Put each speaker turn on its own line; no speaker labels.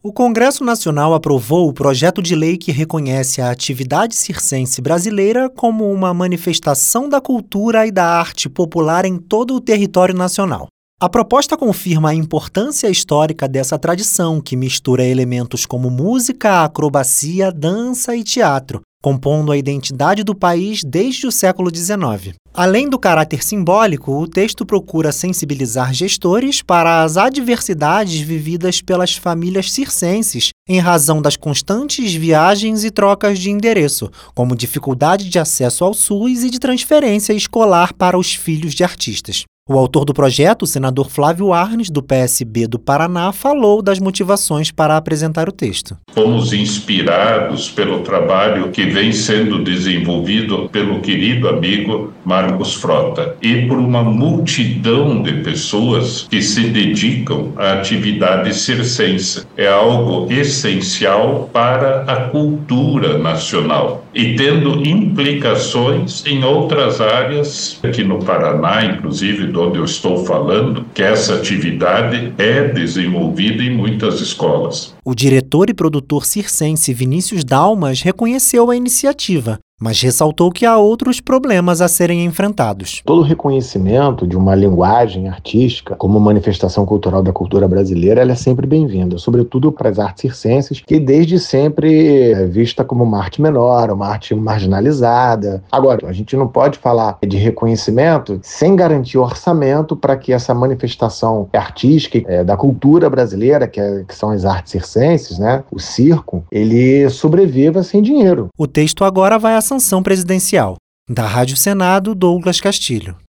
O Congresso Nacional aprovou o projeto de lei que reconhece a atividade circense brasileira como uma manifestação da cultura e da arte popular em todo o território nacional. A proposta confirma a importância histórica dessa tradição, que mistura elementos como música, acrobacia, dança e teatro, compondo a identidade do país desde o século XIX. Além do caráter simbólico, o texto procura sensibilizar gestores para as adversidades vividas pelas famílias circenses em razão das constantes viagens e trocas de endereço, como dificuldade de acesso ao SUS e de transferência escolar para os filhos de artistas. O autor do projeto, o senador Flávio Arnes, do PSB do Paraná, falou das motivações para apresentar o texto.
Fomos inspirados pelo trabalho que vem sendo desenvolvido pelo querido amigo Marcos Frota e por uma multidão de pessoas que se dedicam à atividade circense. É algo essencial para a cultura nacional e tendo implicações em outras áreas, aqui no Paraná, inclusive, de onde eu estou falando, que essa atividade é desenvolvida em muitas escolas.
O diretor e produtor circense Vinícius Dalmas reconheceu a iniciativa, mas ressaltou que há outros problemas a serem enfrentados.
Todo o reconhecimento de uma linguagem artística como manifestação cultural da cultura brasileira, ela é sempre bem-vinda, sobretudo para as artes circenses, que desde sempre é vista como uma arte menor, uma arte marginalizada. Agora, a gente não pode falar de reconhecimento sem garantir orçamento para que essa manifestação artística da cultura brasileira, que são as artes circenses, né, o circo, ele sobreviva sem dinheiro.
O texto agora vai à sanção presidencial. Da Rádio Senado, Douglas Castilho.